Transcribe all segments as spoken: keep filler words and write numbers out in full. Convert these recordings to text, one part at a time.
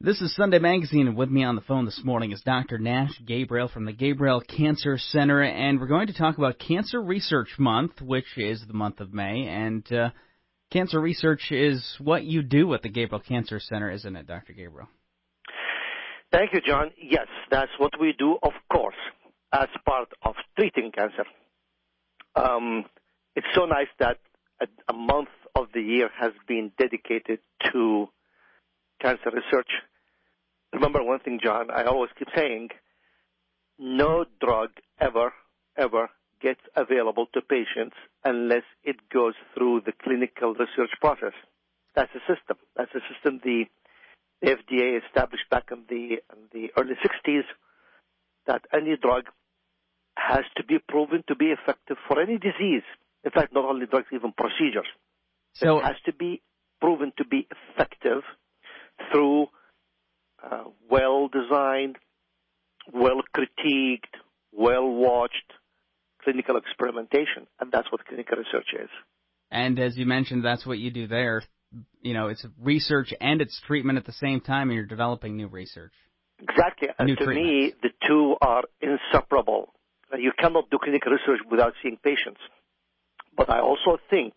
This is Sunday Magazine, and with me on the phone this morning is Doctor Nash Gabriel from the Gabrail Cancer Center, and we're going to talk about Cancer Research Month, which is the month of May, and uh, cancer research is what you do at the Gabrail Cancer Center, isn't it, Doctor Gabriel? Thank you, John. Yes, that's what we do, of course, as part of treating cancer. Um, it's so nice that a, a month of the year has been dedicated to cancer research. Remember one thing, John, I always keep saying, no drug ever, ever gets available to patients unless it goes through the clinical research process. That's the system. That's the system the F D A established back in the, in the early sixties, that any drug has to be proven to be effective for any disease. In fact, not only drugs, even procedures. So it has to be proven to be effective through uh, well-designed, well-critiqued, well-watched clinical experimentation, and that's what clinical research is. And as you mentioned, that's what you do there. You know, it's research and it's treatment at the same time, and you're developing new research. Exactly. And New to treatments. me, the two are inseparable. You cannot do clinical research without seeing patients. But I also think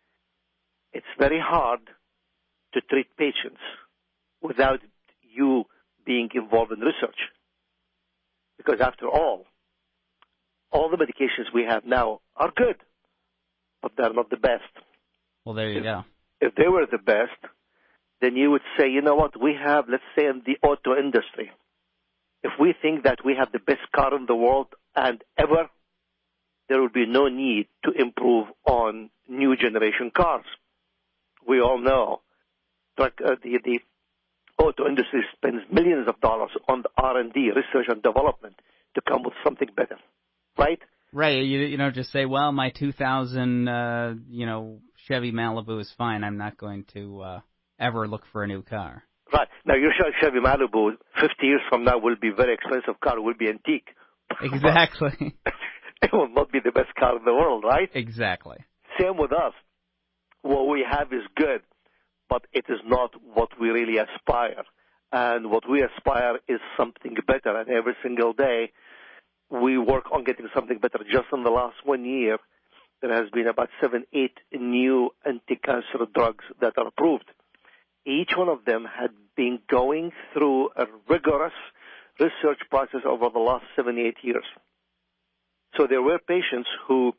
it's very hard to treat patients without you being involved in research. Because after all, all the medications we have now are good, but they're not the best. Well, there you if, go. If they were the best, then you would say, you know what, we have, let's say, in the auto industry, if we think that we have the best car in the world and ever, there would be no need to improve on new generation cars. We all know that uh, the, the auto industry spends millions of dollars on the R and D, research and development, to come with something better, right? Right. You you know, just say, well, my two thousand, uh, you know, Chevy Malibu is fine. I'm not going to uh, ever look for a new car. Right. Now, your Chevy Malibu, fifty years from now, will be a very expensive car. It will be antique. Exactly. It will not be the best car in the world, right? Exactly. Same with us. What we have is good, but it is not what we really aspire. And what we aspire is something better. And every single day, we work on getting something better. Just in the last one year, there has been about seven, eight new anti-cancer drugs that are approved. Each one of them had been going through a rigorous research process over the last seven, eight years. So there were patients who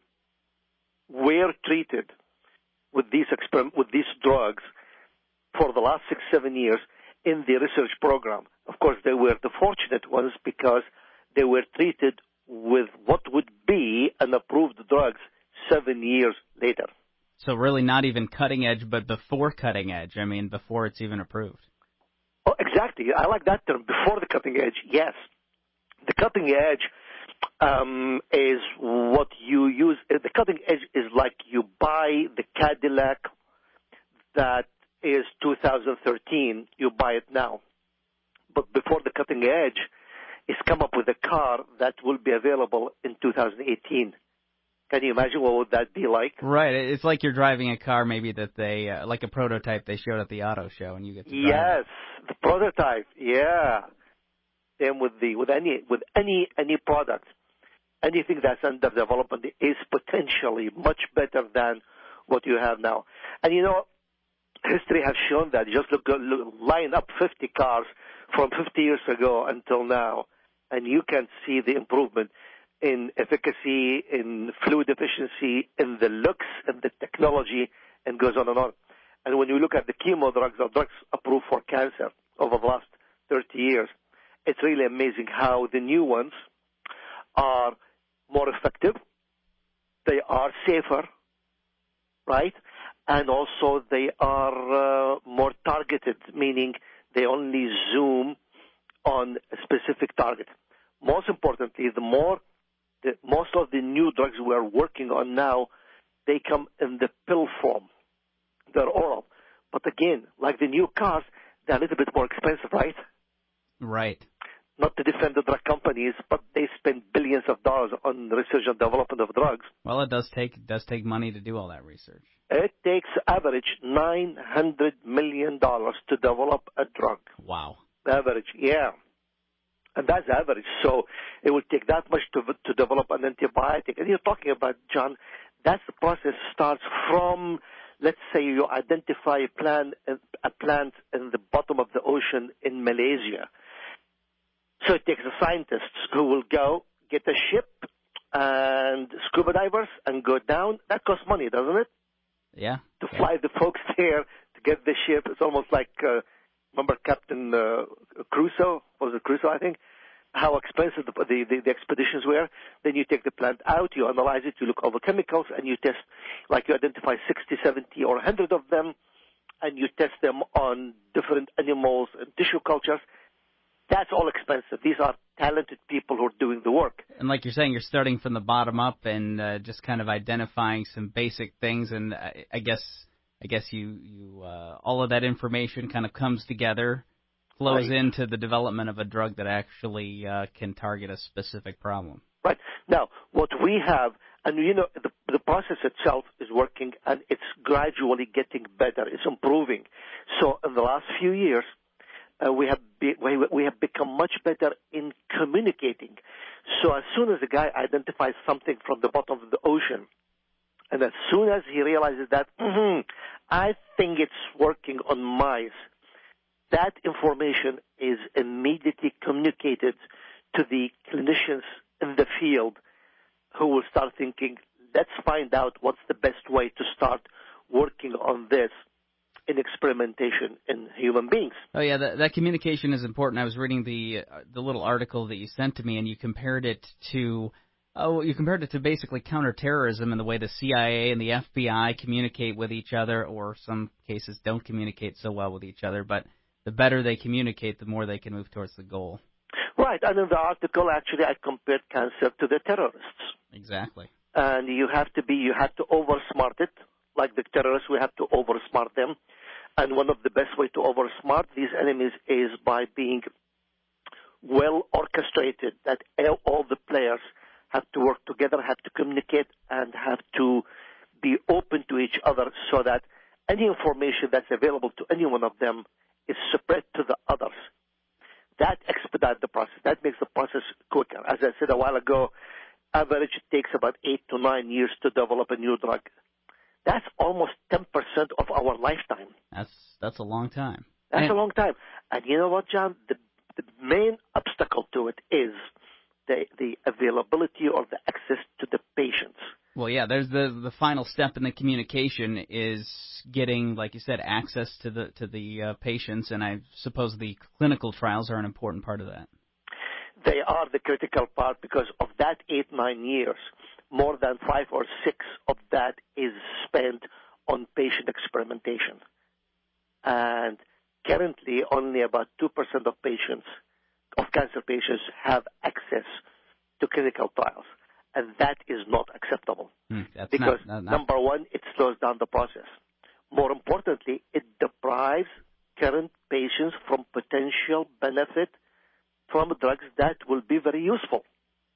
were treated with these exper- with these drugs for the last six, seven years in the research program. Of course, they were the fortunate ones because they were treated with what would be an approved drugs seven years later. So really not even cutting edge, but before cutting edge. I mean, before it's even approved. Oh, exactly. I like that term, before the cutting edge, yes. The cutting edge um, is what you use. The cutting edge is like you buy the Cadillac that is two thousand thirteen, you buy it now. But before the cutting edge is come up with a car that will be available in two thousand eighteen. Can you imagine what would that be like? Right. It's like you're driving a car maybe that they, uh, like a prototype they showed at the auto show, and you get to drive Yes, it. the prototype, yeah. Same with the with any with any any product. Anything that's under development is potentially much better than what you have now. And you know, history has shown that. Just look, look line up fifty cars from fifty years ago until now, and you can see the improvement in efficacy, in fluid efficiency, in the looks, in the technology, and goes on and on. And when you look at the chemo drugs or drugs approved for cancer over the last thirty years, it's really amazing how the new ones are more effective, they are safer, right? And also they are uh, more targeted, meaning they only zoom on a specific target. Most importantly, the more The, most of the new drugs we are working on now, they come in the pill form. They're oral. But again, like the new cars, they're a little bit more expensive, right? Right. Not to defend the drug companies, but they spend billions of dollars on research and development of drugs. Well, it does take it does take money to do all that research. It takes average nine hundred million dollars to develop a drug. Wow. average, yeah. And that's average. So it will take that much to to develop an antibiotic. And you're talking about, John, that's the process starts from, let's say you identify a plant, a plant in the bottom of the ocean in Malaysia. So it takes the scientists who will go get a ship and scuba divers and go down. That costs money, doesn't it? Yeah. To yeah. fly the folks there to get the ship. It's almost like, uh, remember Captain uh, Crusoe? Was it Crusoe, I think? How expensive the, the, the, the expeditions were. Then you take the plant out, you analyze it, you look over chemicals, and you test, like you identify sixty, seventy, or one hundred of them, and you test them on different animals and tissue cultures. That's all expensive. These are talented people who are doing the work. And like you're saying, you're starting from the bottom up and uh, just kind of identifying some basic things. And I, I guess I guess you you uh, all of that information kind of comes together, flows right. into the development of a drug that actually uh, can target a specific problem. Right. Now, what we have, and you know, the, the process itself is working, and it's gradually getting better. It's improving. So in the last few years, Uh, we have be, we, we have become much better in communicating. So as soon as a guy identifies something from the bottom of the ocean, and as soon as he realizes that, mm-hmm, I think it's working on mice, that information is immediately communicated to the clinicians in the field, who will start thinking, let's find out what's the best way to start working on this in experimentation in human beings. Oh yeah, that, that communication is important. I was reading the uh, the little article that you sent to me, and you compared it to oh, you compared it to basically counterterrorism and the way the C I A and the F B I communicate with each other, or some cases don't communicate so well with each other. But the better they communicate, the more they can move towards the goal. Right, and in the article, actually, I compared cancer to the terrorists. Exactly. And you have to be, you have to oversmart it. Like the terrorists, we have to oversmart them. And one of the best way to oversmart these enemies is by being well orchestrated, that all the players have to work together, have to communicate, and have to be open to each other so that any information that's available to any one of them is spread to the others. That expedites the process. That makes the process quicker. As I said a while ago, average it takes about eight to nine years to develop a new drug. That's almost ten percent of our lifetime. That's that's a long time. That's and, a long time. And you know what, John? The, the main obstacle to it is the, the availability or the access to the patients. Well, yeah, there's the the final step in the communication is getting, like you said, access to the to the uh, patients, and I suppose the clinical trials are an important part of that. They are the critical part because of that eight, nine years. More than five or six of that is spent on patient experimentation. And currently, only about two percent of patients, of cancer patients, have access to clinical trials. And that is not acceptable. Mm, that's because, not, not, not. number one, it slows down the process. More importantly, it deprives current patients from potential benefit from drugs that will be very useful.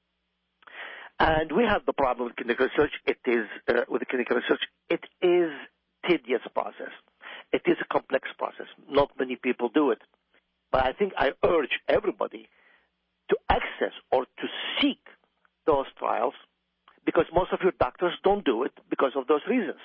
And we have the problem with clinical research. It is, uh, with the clinical research, it is tedious process. It is a complex process. Not many people do it. But I think I urge everybody to access or to seek those trials, because most of your doctors don't do it because of those reasons.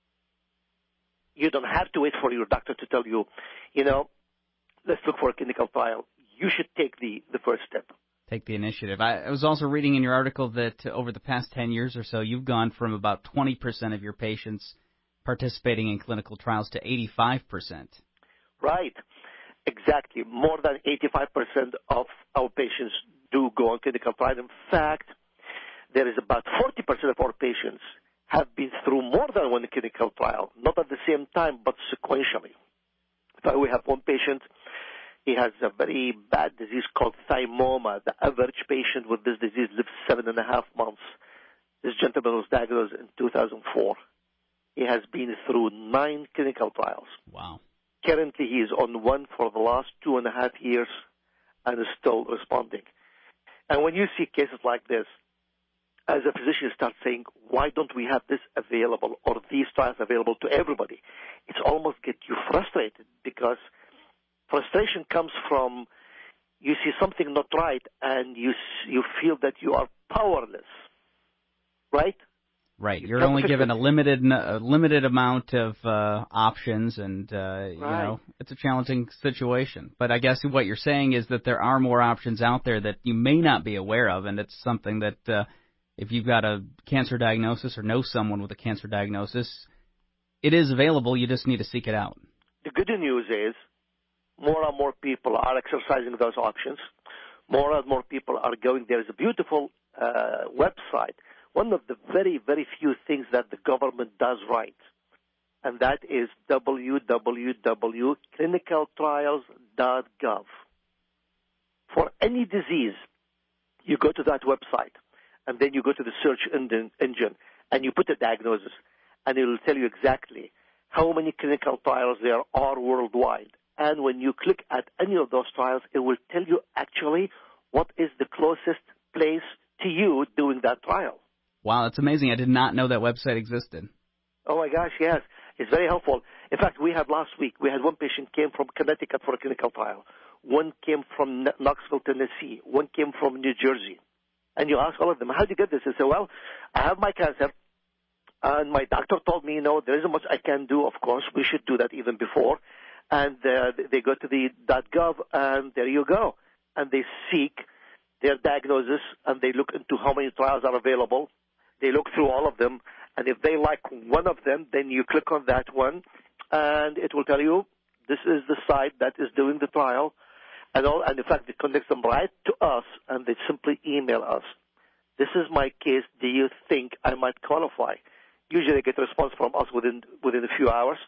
You don't have to wait for your doctor to tell you, you know, let's look for a clinical trial. You should take the, the first step. Take the initiative. I, I was also reading in your article that over the past ten years or so, you've gone from about twenty percent of your patients participating in clinical trials to eighty-five percent. Right. Exactly. More than eighty-five percent of our patients do go on clinical trials. In fact, there is about forty percent of our patients have been through more than one clinical trial, not at the same time, but sequentially. So we have one patient. He has a very bad disease called thymoma. The average patient with this disease lives seven and a half months. This gentleman was diagnosed in two thousand four. He has been through nine clinical trials. Wow. Currently, he is on one for the last two and a half years and is still responding. And when you see cases like this, as a physician, you start saying, why don't we have this available or these trials available to everybody? It's almost get you frustrated, because frustration comes from you see something not right, and you you feel that you are powerless, right? Right. You're only given a limited a limited amount of uh, options, and uh, right. you know it's a challenging situation. But I guess what you're saying is that there are more options out there that you may not be aware of, and it's something that uh, if you've got a cancer diagnosis or know someone with a cancer diagnosis, it is available. You just need to seek it out. The good news is more and more people are exercising those options. More and more people are going. There is a beautiful uh, website. One of the very, very few things that the government does right, and that is w w w dot clinical trials dot gov. For any disease, you go to that website, and then you go to the search engine, and you put a diagnosis, and it will tell you exactly how many clinical trials there are worldwide. And when you click at any of those trials, it will tell you actually what is the closest place to you doing that trial. Wow, that's amazing. I did not know that website existed. Oh, my gosh, yes. It's very helpful. In fact, we had last week, we had one patient came from Connecticut for a clinical trial. One came from Knoxville, Tennessee. One came from New Jersey. And you ask all of them, how did you get this? They say, well, I have my cancer, and my doctor told me, you know, there isn't much I can do, of course. We should do that even before. And uh, they go to the .gov, and there you go. And they seek their diagnosis, and they look into how many trials are available. They look through all of them, and if they like one of them, then you click on that one, and it will tell you this is the site that is doing the trial. And, all, and in fact, it connects them right to us, and they simply email us. This is my case. Do you think I might qualify? Usually they get a response from us within within a few hours.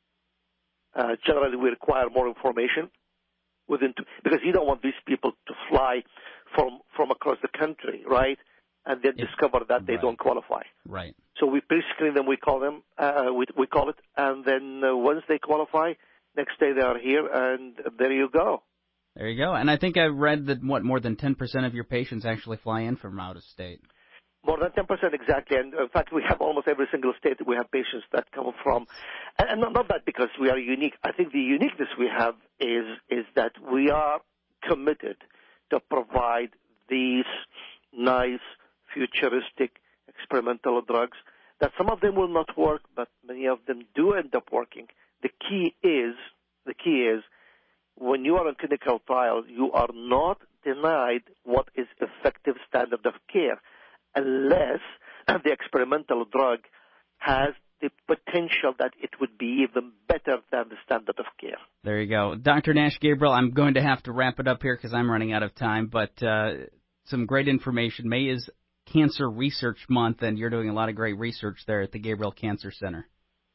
Uh, generally, we require more information within two, because you don't want these people to fly from from across the country, right? And then yeah. discover that they right. don't qualify. Right. So we pre-screen them, we call them, uh, we, we call it, and then uh, once they qualify, next day they are here, and there you go. There you go. And I think I read that, what, more than ten percent of your patients actually fly in from out of state. More than ten percent, exactly. And in fact, we have almost every single state that we have patients that come from. And, and not, not that because we are unique. I think the uniqueness we have is is that we are committed to provide these nice, futuristic, experimental drugs that some of them will not work, but many of them do end up working. The key is, the key is, when you are in clinical trials, you are not denied what is effective standard of care unless the experimental drug has the potential that it would be even better than the standard of care. There you go. Doctor Nash Gabriel, I'm going to have to wrap it up here because I'm running out of time, but uh, some great information. May is Cancer Research Month, and you're doing a lot of great research there at the Gabrail Cancer Center.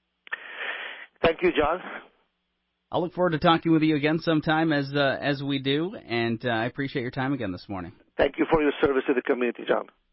Thank you, John. I'll look forward to talking with you again sometime as uh, as we do, and uh, I appreciate your time again this morning. Thank you for your service to the community, John.